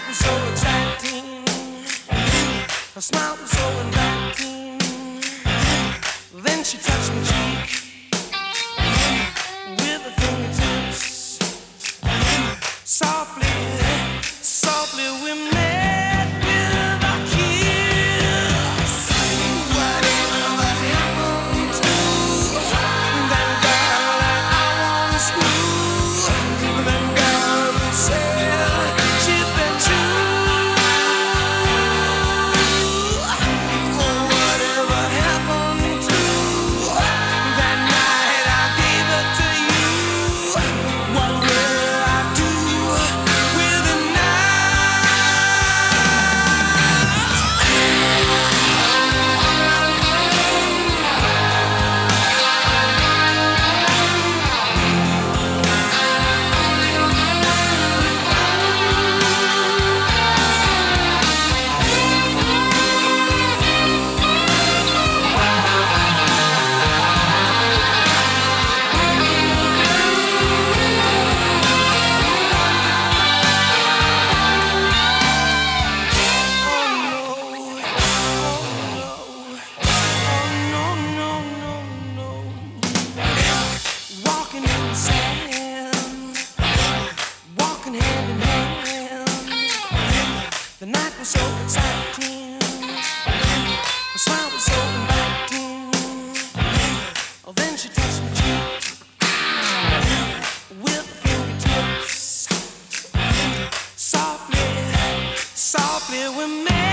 was so exciting. Her smile was so inviting. Then she touched my cheek with her fingertips. Softly, softly we met with a kiss. Whatever happened to that girl that I once knew? That girl who said she'd been true. Oh, whatever happened to that night I gave it to you? What will I do with it now? Walking in the sand, walking hand in hand. The night was so exciting, the smile was so inviting. Oh, then she touched my cheek with her fingertips. Softly, softly we met.